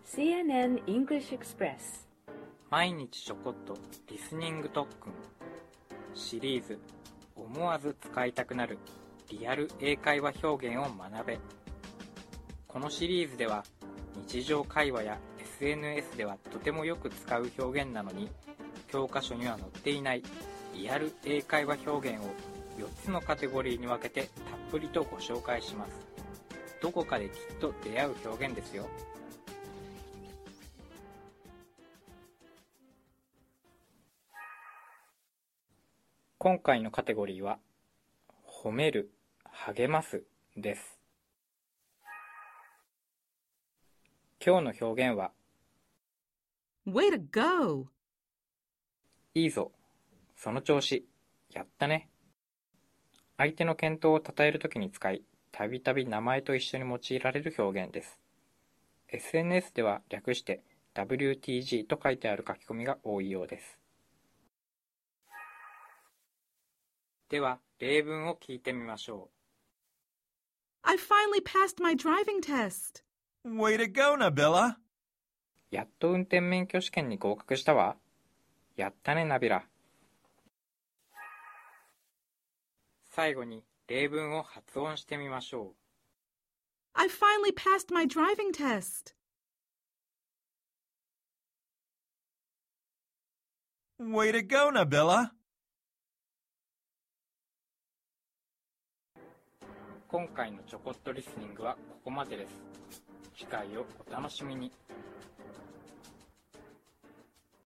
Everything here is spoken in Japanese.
CNN English Express 毎日ちょこっとリスニング特訓シリーズ思わず使いたくなるリアル英会話表現を学べ。このシリーズでは日常会話や SNS ではとてもよく使う表現なのに教科書には載っていないリアル英会話表現を4つのカテゴリーに分けてたっぷりとご紹介します。どこかできっと出会う表現ですよ。今回のカテゴリーは褒める、励ますです。今日の表現は Way to go! いいぞ、その調子、やったね。相手の健闘を称えるときに使い、たびたび名前と一緒に用いられる表現です。SNS では略して WTG と書いてある書き込みが多いようです。では、例文を聞いてみましょう。I finally passed my driving test. Way to go, Nabila! やっと運転免許試験に合格したわ。やったね、ナビラ。最後に例文を発音してみましょう。 I finally passed my driving test. Way to go, Nabila! 今回のちょこっとリスニングはここまでです。次回をお楽しみに。